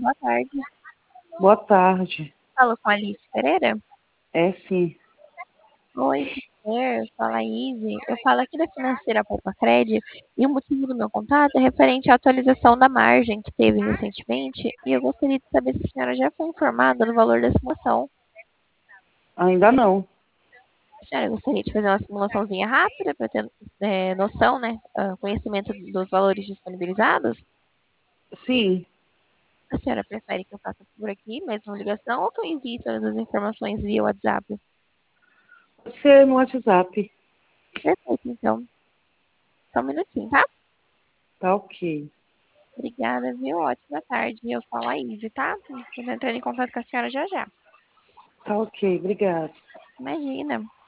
boa tarde. Boa tarde. Falo com a Alice Pereira? É sim. Oi, prazer. Fala, Izzy. Eu falo aqui da Financeira Cred e o motivo do meu contato é referente à atualização da margem que teve recentemente e eu gostaria de saber se a senhora já foi informada do valor da simulação. Ainda não. A senhora gostaria de fazer uma simulaçãozinha rápida para ter noção, né? Conhecimento dos valores disponibilizados? Sim. A senhora prefere que eu faça por aqui, mesmo ligação, ou que eu envie todas as informações via WhatsApp? Pode ser no WhatsApp. Perfeito, então. Só um minutinho, tá? Tá ok. Obrigada, viu? Ótima tarde. Eu falo a Izzy, tá? Tô entrando em contato com a senhora já já. Tá ok. Obrigada. Imagina.